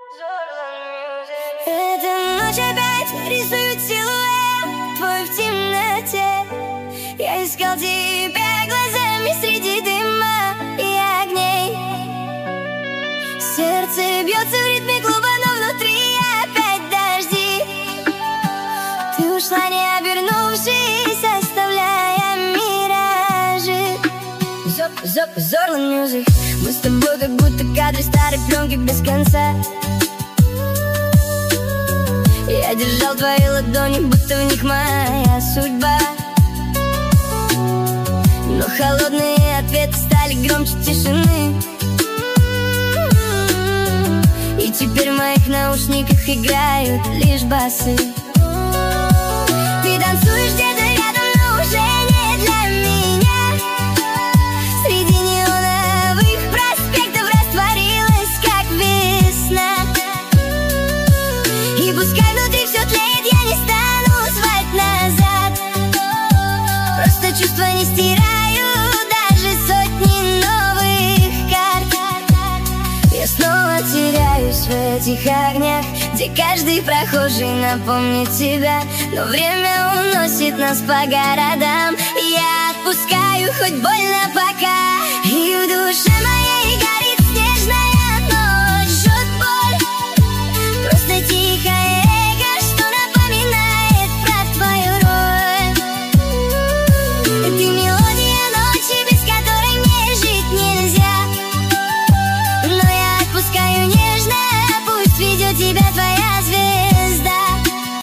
Эта ночь опять рисует силуэт твой в темноте. Я искал тебя глазами среди дыма и огней. Сердце бьется в ритме клуба, но внутри опять дожди. Ты ушла, не обернувшись, оставляя миражи. Зорлан Мьюзик. Мы с тобой как будто кадры старой пленки без конца. Я держал твои ладони, будто в них моя судьба. Но холодные ответы стали громче тишины. И теперь в моих наушниках играют лишь басы. Ты танцуешь где-то рядом, но уже не для меня. Среди неоновых проспектов растворилась, как весна. И пускай внутри все тлеет, я не стану звать назад. Просто чувства не стирают даже сотни новых карт. Я снова теряюсь в этих огнях, где каждый прохожий напомнит тебя. Но время уносит нас по городам. Я отпускаю, хоть больно пока. И в душе моей